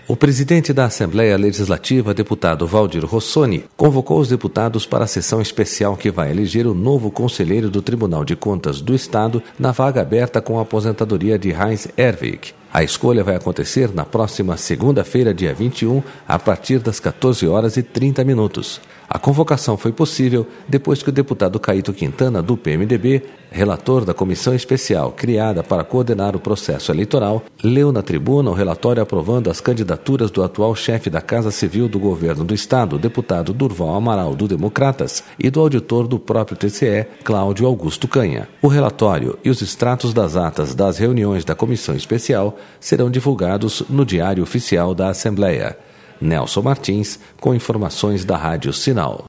O presidente da Assembleia Legislativa, deputado Valdir Rossoni, convocou os deputados para a sessão especial que vai eleger o novo conselheiro do Tribunal de Contas do Estado na vaga aberta com a aposentadoria de Heinz Herwig. A escolha vai acontecer na próxima segunda-feira, dia 21, a partir das 14h30. A convocação foi possível depois que o deputado Caíto Quintana, do PMDB, relator da comissão especial criada para coordenar o processo eleitoral, leu na tribuna o relatório aprovando as candidaturas do atual chefe da Casa Civil do Governo do Estado, o deputado Durval Amaral, do Democratas, e do auditor do próprio TCE, Cláudio Augusto Canha. O relatório e os extratos das atas das reuniões da comissão especial serão divulgados no Diário Oficial da Assembleia. Nelson Martins, com informações da Rádio Sinal.